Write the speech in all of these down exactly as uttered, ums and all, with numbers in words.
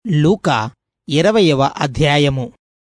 లూకా ఇరవయవ అధ్యాయము.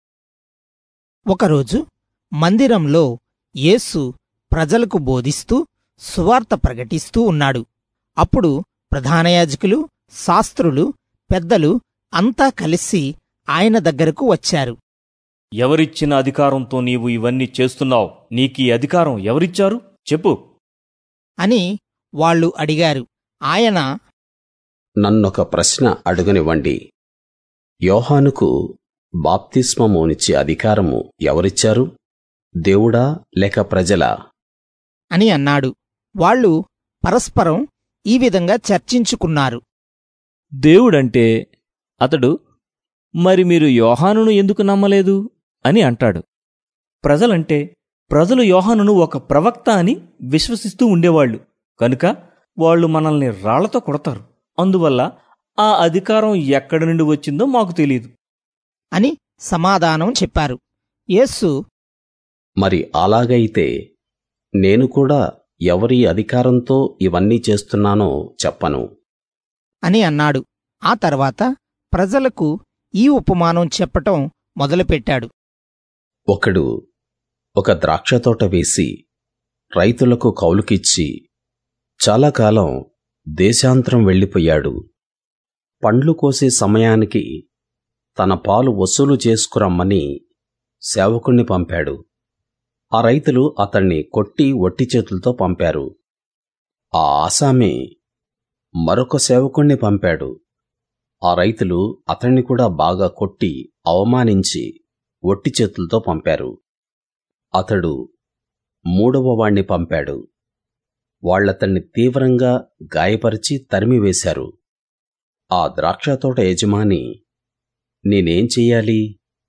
ఒకరోజు మందిరంలో యేసు ప్రజలకు బోధిస్తూ సువార్త ప్రకటిస్తూ ఉన్నాడు. అప్పుడు ప్రధానయాజకులు, శాస్త్రులు, పెద్దలు అంతా కలిసి ఆయన దగ్గరకు వచ్చారు. ఎవరిచ్చిన అధికారంతో నీవు ఇవన్నీ చేస్తున్నావు? నీకీ అధికారం ఎవరిచ్చారు? చెప్పు అని వాళ్ళు అడిగారు. ఆయన, నన్నొక ప్రశ్న అడుగనివ్వండి. యోహానుకు బాప్తిస్మమునిచ్చే అధికారము ఎవరిచ్చారు? దేవుడా లేక ప్రజలా? అని అన్నాడు. వాళ్ళు పరస్పరం ఈ విధంగా చర్చించుకున్నారు. దేవుడంటే అతడు, మరి మీరు యోహానును ఎందుకు నమ్మలేదు అని అంటాడు. ప్రజలంటే ప్రజలు యోహానును ఒక ప్రవక్త అని విశ్వసిస్తూ ఉండేవాళ్లు, కనుక వాళ్ళు మనల్ని రాళ్లతో కొడతారు. అందువల్ల ఆ అధికారం ఎక్కడి నుండి వచ్చిందో మాకు తెలియదు అని సమాధానం చెప్పారు. యేసు, మరి అలాగైతే నేను కూడా ఎవరి అధికారంతో ఇవన్నీ చేస్తున్నానో చెప్పను అని అన్నాడు. ఆ తర్వాత ప్రజలకు ఈ ఉపమానం చెప్పటం మొదలుపెట్టాడు. ఒకడు ఒక ద్రాక్షతోట వేసి రైతులకు కౌలుకిచ్చి చాలా కాలం దేశాంతరం వెళ్ళిపోయాడు. పండ్లు కోసే సమయానికి తన పాలు వసూలు చేసుకురమ్మని సేవకుణ్ణి పంపాడు. ఆ రైతులు అతణ్ణి కొట్టి ఒట్టి చేతులతో పంపారు. ఆ ఆసామి మరొక సేవకుణ్ణి పంపాడు. ఆ రైతులు అతణ్ణి కూడా బాగా కొట్టి అవమానించి ఒట్టి చేతులతో పంపారు. అతడు మూడవ వాణ్ణి పంపాడు. వాళ్ళతన్ని తీవ్రంగా గాయపరిచి తరిమివేశారు. ఆ ద్రాక్షతోట యజమాని, నేనేం చెయ్యాలి?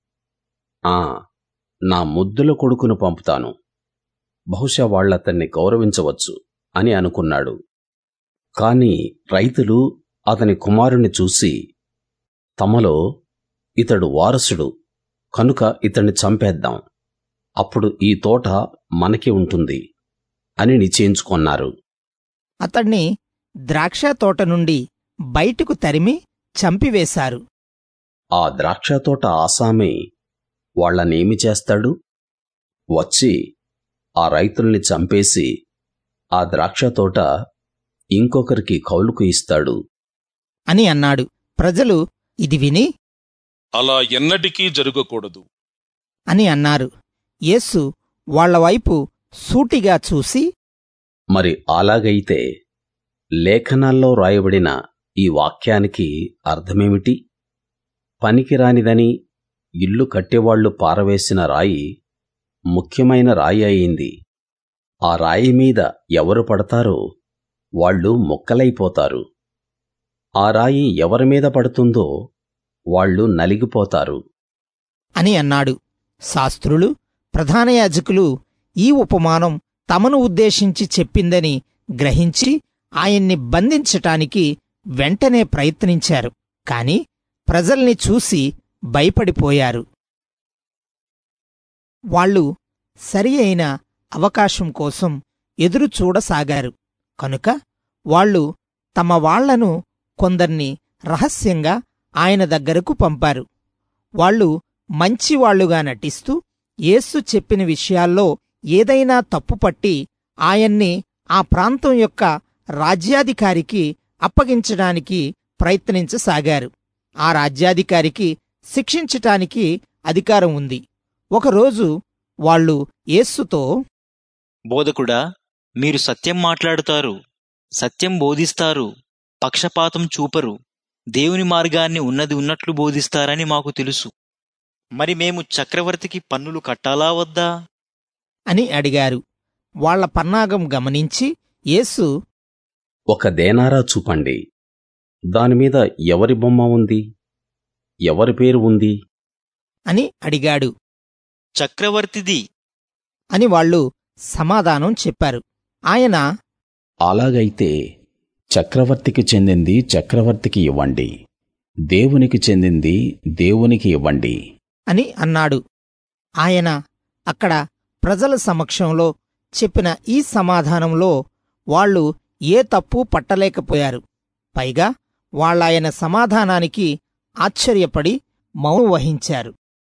ఆ నా ముద్దుల కొడుకును పంపుతాను, బహుశా వాళ్ళతన్ని గౌరవించవచ్చు అని అనుకున్నాడు. కాని రైతులు అతని కుమారుణ్ణి చూసి, తమలో ఇతడు వారసుడు కనుక ఇతన్ని చంపేద్దాం, అప్పుడు ఈ తోట మనకి ఉంటుంది అని నిశ్చయించుకొన్నారు. అతణ్ణి ద్రాక్ష తోట నుండి బయటకు తరిమి చంపివేశారు. ఆ ద్రాక్షతోట ఆసామి వాళ్ళనేమి చేస్తాడు? వచ్చి ఆ రైతుల్ని చంపేసి ఆ ద్రాక్షతోట ఇంకొకరికి కౌలుకు ఇస్తాడు అని అన్నాడు. ప్రజలు ఇది విని, అలా ఎన్నటికీ జరగకూడదు అని అన్నారు. యేసు వాళ్లవైపు సూటిగా చూసి, మరి అలాగైతే లేఖనాల్లో రాయబడిన ఈ వాక్యానికి అర్థమేమిటి? పనికిరానిదని ఇల్లు కట్టేవాళ్లు పారవేసిన రాయి ముఖ్యమైన రాయి అయింది. ఆ రాయి మీద ఎవరు పడతారో వాళ్ళు ముక్కలైపోతారు. ఆ రాయి ఎవరి మీద పడుతుందో వాళ్ళు నలిగిపోతారు అని అన్నాడు. శాస్త్రులు, ప్రధానయాజకులు ఈ ఉపమానం తమను ఉద్దేశించి చెప్పిందని గ్రహించి ఆయన్ని బంధించటానికి వెంటనే ప్రయత్నించారు. కాని ప్రజల్ని చూసి భయపడిపోయారు. వాళ్ళు సరి అయిన అవకాశం కోసం ఎదురుచూడసాగారు. కనుక వాళ్ళు తమ వాళ్లను కొందర్ని రహస్యంగా ఆయన దగ్గరకు పంపారు. వాళ్ళు మంచివాళ్లుగా నటిస్తూ యేసు చెప్పిన విషయాల్లో ఏదైనా తప్పుపట్టి ఆయన్ని ఆ ప్రాంతం యొక్క రాజ్యాధికారికి అప్పగించడానికి ప్రయత్నించసాగారు. ఆ రాజ్యాధికారికి శిక్షించటానికి అధికారం ఉంది. ఒకరోజు వాళ్ళు యేసుతో, బోధకుడా, మీరు సత్యం మాట్లాడుతారు, సత్యం బోధిస్తారు, పక్షపాతం చూపరు, దేవుని మార్గాన్ని ఉన్నది ఉన్నట్లు బోధిస్తారని మాకు తెలుసు. మరి మేము చక్రవర్తికి పన్నులు కట్టాలా వద్దా అని అడిగారు. వాళ్ల పన్నాగం గమనించి యేసు, ఒక దేనారా చూపండి, దానిమీద ఎవరి బొమ్మ ఉంది, ఎవరి పేరు ఉంది అని అడిగాడు. చక్రవర్తిది అని వాళ్ళు సమాధానం చెప్పారు. ఆయన, అలాగైతే చక్రవర్తికి చెందింది చక్రవర్తికి ఇవ్వండి, దేవునికి చెందింది దేవునికి ఇవ్వండి అని అన్నాడు. ఆయన అక్కడ ప్రజల సమక్షంలో చెప్పిన ఈ సమాధానంలో వాళ్ళు ఏ తప్పు పట్టలేకపోయారు. పైగా వాళ్ళాయన సమాధానానికి ఆశ్చర్యపడి మౌనం వహించారు.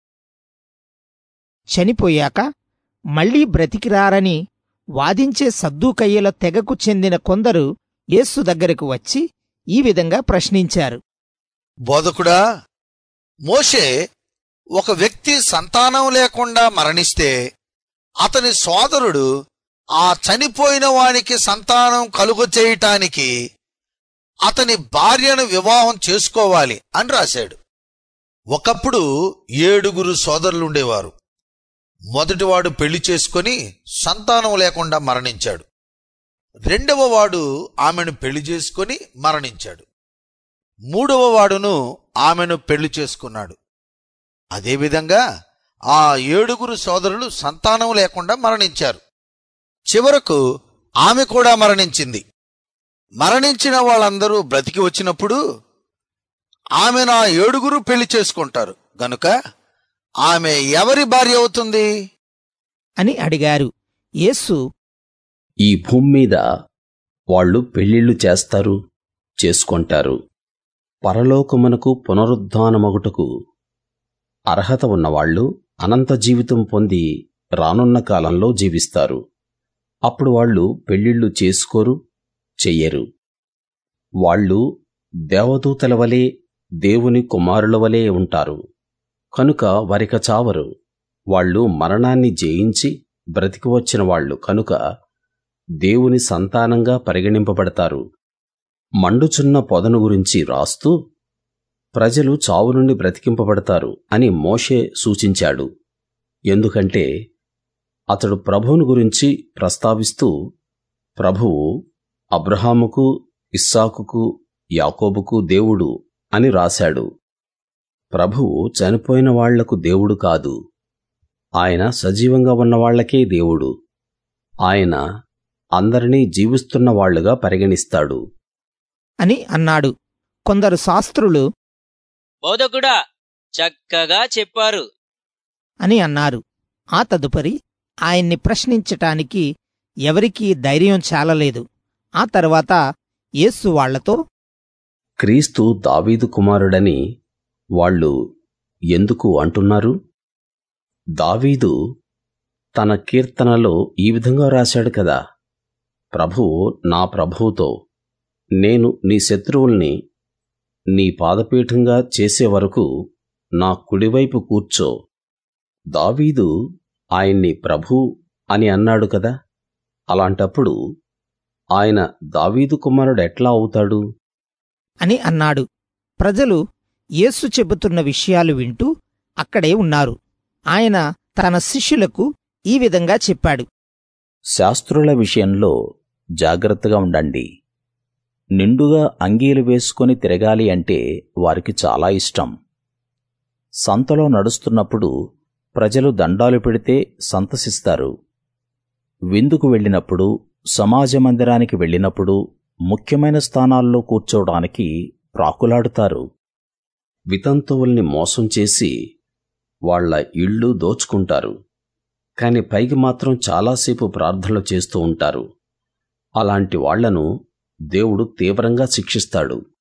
చనిపోయాక మళ్లీ బ్రతికిరారని వాదించే సద్దూకయ్యుల తెగకు చెందిన కొందరు యేసు దగ్గరకు వచ్చి ఈ విధంగా ప్రశ్నించారు. బోధకుడా, మోషే ఒక వ్యక్తి సంతానం లేకుండా మరణిస్తే అతని సోదరుడు ఆ చనిపోయిన వానికి సంతానం కలుగచేయటానికి అతని భార్యను వివాహం చేసుకోవాలి అని రాశాడు. ఒకప్పుడు ఏడుగురు సోదరులుండేవారు. మొదటివాడు పెళ్లి చేసుకుని సంతానం లేకుండా మరణించాడు. రెండవ వాడు ఆమెను పెళ్లి చేసుకుని మరణించాడు. మూడవ వాడును ఆమెను పెళ్లి చేసుకున్నాడు. అదేవిధంగా ఆ ఏడుగురు సోదరులు సంతానం లేకుండా మరణించారు. చివరకు ఆమె కూడా మరణించింది. మరణించిన వాళ్ళందరూ బ్రతికి వచ్చినప్పుడు ఆమె నా ఏడుగురు పెళ్లి చేసుకుంటారు గనుక ఆమె ఎవరి భార్య అవుతుంది అని అడిగారు. యేసు, ఈ భూమి మీద వాళ్ళు పెళ్ళిళ్ళు చేస్తారు, చేసుకొంటారు. పరలోకమునకు పునరుద్ధానమగుటకు అర్హత ఉన్నవాళ్లు అనంత జీవితం పొంది రానున్న కాలంలో జీవిస్తారు. అప్పుడు వాళ్ళు పెళ్ళిళ్ళు చేసుకోరు, చెయ్యరు. వాళ్ళు దేవదూతల వలె, దేవుని కుమారుల వలె ఉంటారు. కనుక వారిక చావరు. వాళ్ళు మరణాన్ని జయించి బ్రతికి వచ్చిన వాళ్ళు కనుక దేవుని సంతానంగా పరిగణింపబడతారు. మండుచున్న పొదను గురించి రాస్తూ ప్రజలు చావు నుండి బ్రతికింపబడతారు అని మోషే సూచించాడు. ఎందుకంటే అతడు ప్రభువును గురించి ప్రస్తావిస్తూ ప్రభువు అబ్రహాముకు, ఇస్సాకుకు, యాకోబుకు దేవుడు అని రాశాడు. ప్రభువు చనిపోయిన వాళ్లకు దేవుడు కాదు, ఆయన సజీవంగా ఉన్నవాళ్లకే దేవుడు. ఆయన అందరినీ జీవిస్తున్న వాళ్లుగా పరిగణిస్తాడు అని అన్నాడు. కొందరు శాస్త్రులు, బోధకుడా, చక్కగా చెప్పారు అని అన్నారు. ఆ తదుపరి ఆయన్ని ప్రశ్నించటానికి ఎవరికీ ధైర్యం చాలలేదు. ఆ తర్వాత యేసు వాళ్లతో, క్రీస్తు దావీదు కుమారుడని వాళ్ళు ఎందుకు అంటున్నారు? దావీదు తన కీర్తనలో ఈ విధంగా రాశాడు కదా, ప్రభువు నా ప్రభువుతో, నేను నీ శత్రువుల్ని నీ పాదపీఠంగా చేసే వరకు నా కుడివైపు కూర్చో. దావీదు ఆయన్ని ప్రభూ అని అన్నాడు కదా. అలాంటప్పుడు ఆయన దావీదు కుమారుడు ఎట్లా అవుతాడు అని అన్నాడు. ప్రజలు యేసు చెబుతున్న విషయాలు వింటూ అక్కడే ఉన్నారు. ఆయన తన శిష్యులకు ఈ విధంగా చెప్పాడు. శాస్త్రుల విషయంలో జాగ్రత్తగా ఉండండి. నిండుగా అంగీలు వేసుకొని తిరగాలి అంటే వారికి చాలా ఇష్టం. సంతలో నడుస్తున్నప్పుడు ప్రజలు దండాలు పెడితే సంతసిస్తారు. విందుకు వెళ్ళినప్పుడు, సమాజ మందిరానికి వెళ్ళినప్పుడు ముఖ్యమైన స్థానాల్లో కూర్చోవడానికి ప్రాకులాడుతారు. వితంతువుల్ని మోసం చేసి వాళ్ల ఇళ్ళు దోచుకుంటారు. కాని పైకి మాత్రం చాలాసేపు ప్రార్థనలు చేస్తూ ఉంటారు. అలాంటి వాళ్లను దేవుడు తీవ్రంగా శిక్షిస్తాడు.